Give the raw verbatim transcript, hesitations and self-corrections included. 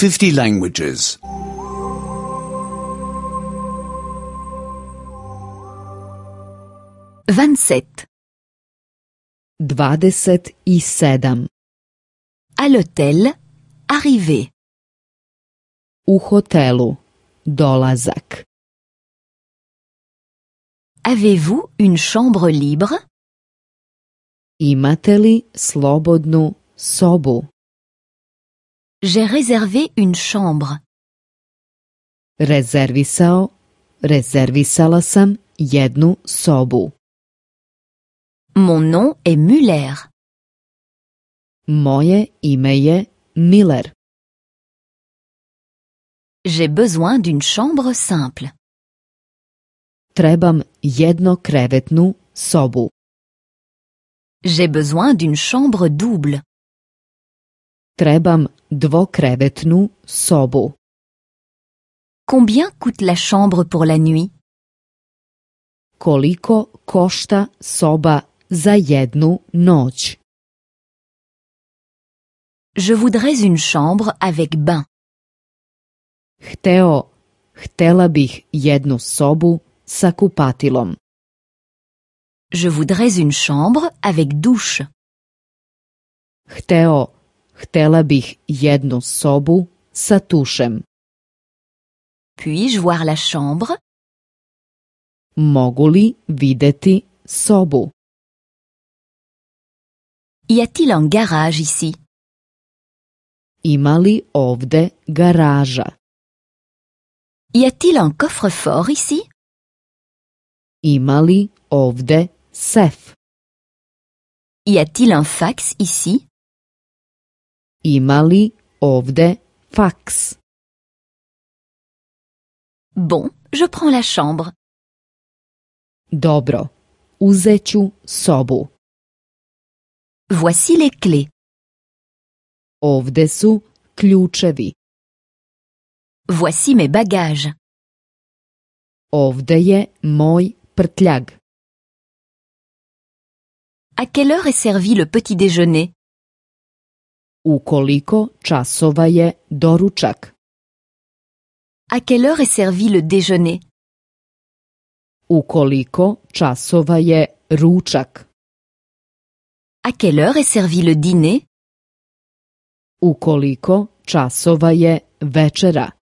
fifty languages. vingt-sept. dvadeset i sedam. À l'hôtel, arrivé. U hotelu. Dolazak. Avez-vous une chambre libre? Imate li slobodnu sobu? J'ai réservé une chambre. Rezervisao, rezervisala sam jednu sobu. Mon nom est Müller. Moje ime je Miller. J'ai besoin d'une chambre simple. Trebam jednokrevetnu sobu. J'ai besoin d'une chambre double. Trebam dvokrevetnu sobu. Combien coûte la chambre pour la nuit? Koliko košta soba za jednu noć? Je voudrais une chambre avec bain. Hteo, htela bih jednu sobu sa kupatilom. Je voudrais une chambre avec douche. Hteo, htela bih jednu sobu sa tušem. Puis-je voir la chambre? Mogu li videti sobu? Y a-t-il un garage ici? Ima li ovde garaža? Y a-t-il un coffre-fort ici? Ima li ovde sef? Y a-t-il un fax ici? Ima li ovde faks? Bon, je prends la chambre. Dobro, uzeću sobu. Voici les clés. Ovde su ključevi. Voici mes bagages. Ovde je moj prtljag. À quelle heure est servi le petit déjeuner? U koliko časova je doručak? À quelle heure est servi le déjeuner? U koliko časova je ručak? À quelle heure est servi le dîner? U koliko časova je večera?